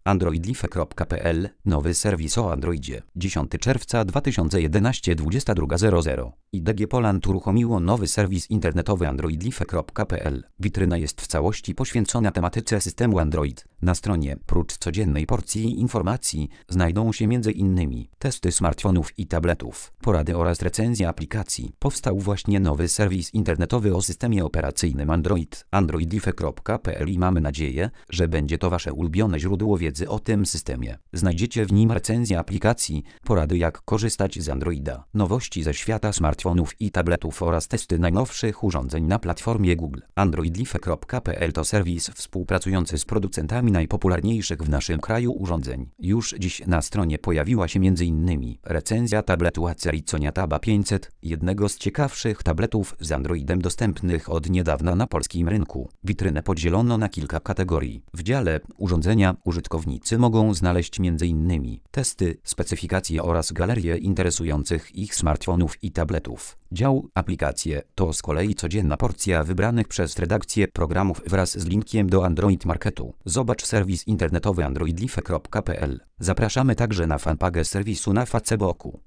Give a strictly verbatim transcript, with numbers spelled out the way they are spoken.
androidlife kropka p l. Nowy serwis o Androidzie. dziesiątego czerwca dwa tysiące jedenastego, dwudziesta druga zero zero. I D G Poland uruchomiło nowy serwis internetowy androidlife kropka p l. Witryna jest w całości poświęcona tematyce systemu Android. Na stronie, prócz codziennej porcji informacji, znajdą się między innymi testy smartfonów i tabletów, porady oraz recenzje aplikacji. Powstał właśnie nowy serwis internetowy o systemie operacyjnym Android. androidlife kropka p l i mamy nadzieję, że będzie to Wasze ulubione źródło wiedzy o tym systemie. Znajdziecie w nim recenzje aplikacji, porady jak korzystać z Androida, nowości ze świata smartfonów i tabletów oraz testy najnowszych urządzeń na platformie Google. androidlife kropka p l to serwis współpracujący z producentami najpopularniejszych w naszym kraju urządzeń. Już dziś na stronie pojawiła się między innymi recenzja tabletu Acer Iconia Tab A pięćset, jednego z ciekawszych tabletów z Androidem dostępnych od niedawna na polskim rynku. Witrynę podzielono na kilka kategorii. W dziale urządzenia użytkownicy mogą znaleźć między innymi testy, specyfikacje oraz galerie interesujących ich smartfonów i tabletów. Dział aplikacje to z kolei codzienna porcja wybranych przez redakcję programów wraz z linkiem do Android Marketu. Zobacz serwis internetowy androidlife kropka p l. Zapraszamy także na fanpage serwisu na Facebooku.